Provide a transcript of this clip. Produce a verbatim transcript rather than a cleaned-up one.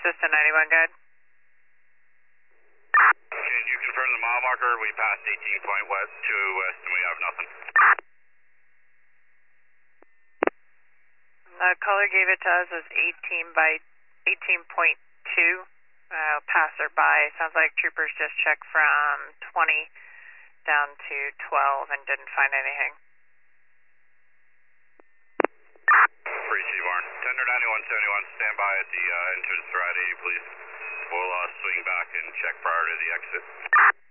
Cessna ninety-one, good. Can you confirm the mile marker? We passed eighteen point west to west and we have nothing. The caller gave it to us as eighteen by eighteen point two. Uh, passer by. Sounds like troopers just checked from twenty down to twelve and didn't find anything. Free Seaborn. Tender ninety-one seventy-one, stand by at the uh, entrance for Route eighty, please. We'll uh, swing back and check prior to the exit.